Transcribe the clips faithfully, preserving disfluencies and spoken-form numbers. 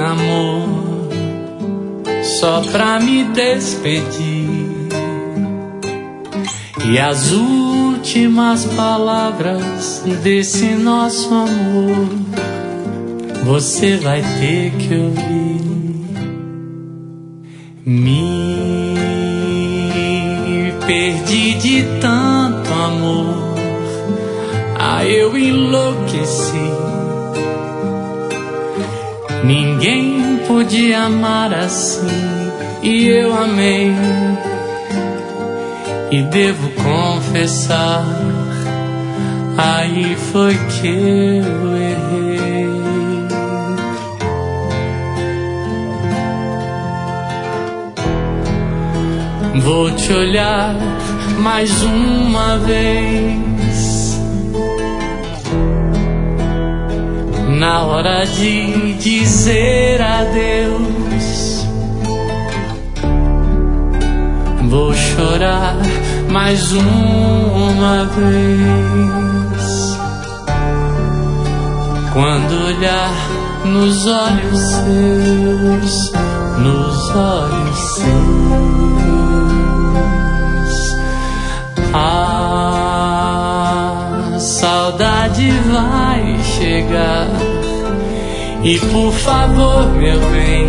amor, só pra me despedir. E as últimas palavras desse nosso amor você vai ter que ouvir. Me perdi de tanto amor, ah, eu enlouqueci. Ninguém podia amar assim, e eu amei. E devo confessar, aí foi que eu errei. Vou te olhar mais uma vez, na hora de dizer adeus. Vou chorar mais uma vez, quando olhar nos olhos seus, nos olhos seus. A saudade vai chegar, e por favor, meu bem,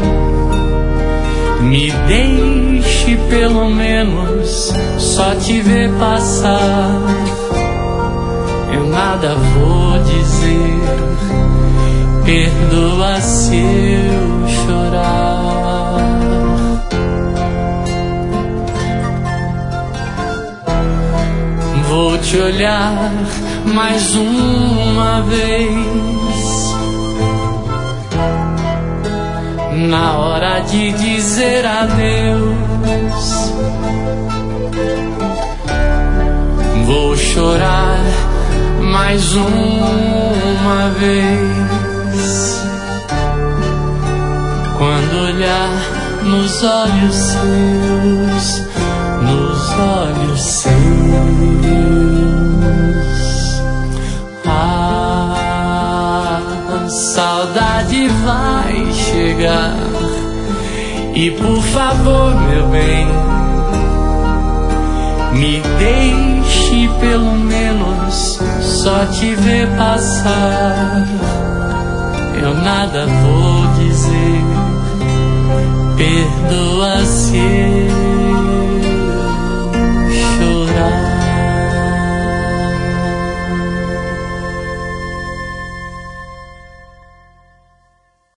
me deixe pelo menos só te ver passar. Eu nada vou dizer, perdoa se eu chorar. Vou te olhar mais uma vez, na hora de dizer adeus. Vou chorar mais uma vez, quando olhar nos olhos seus, nos olhos seus. A saudade vai chegar, e por favor, meu bem, me deixe pelo menos só te ver passar. Eu nada vou dizer, perdoa se